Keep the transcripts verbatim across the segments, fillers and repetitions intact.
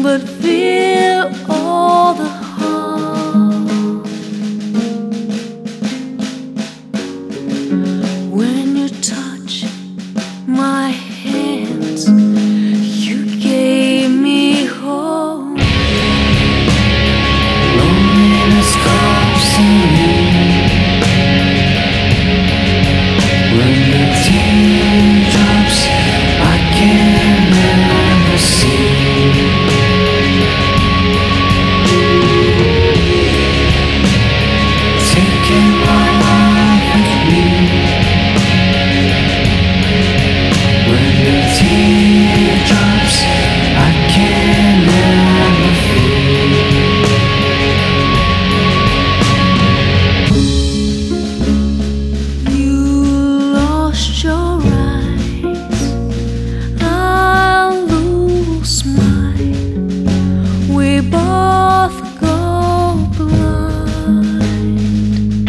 but feel all the harm. When you touch my hands, you gave me hope. Loneliness comes to me when the teardrops I can never see. Taking my life with me when the teardrops I can never feel. You lost your eyes, I'll lose mine. We both go blind.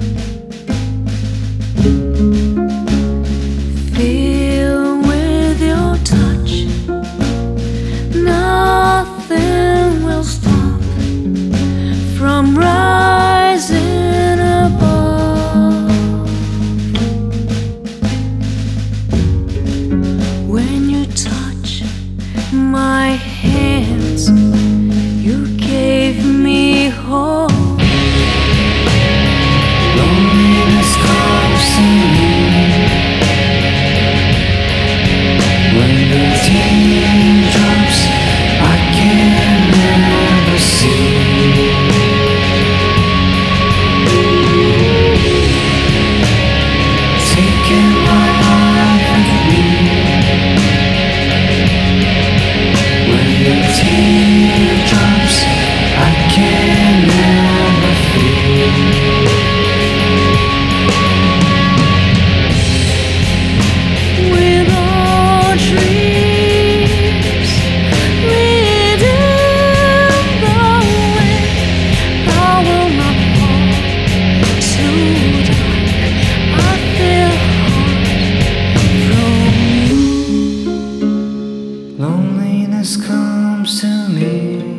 Feel with your touch, nothing will stop from rising above. When you touch my hands, you gave me hope. Loneliness comes to me when the teardrops I can never see. Taking my life with me when the teardrops I can never feel. With all dreams leading the way, I will not fall too dark. I feel hard from you. Loneliness comes to me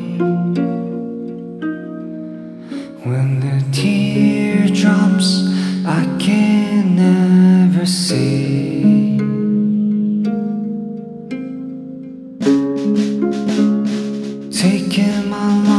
when the teardrops I can never see. Taking my life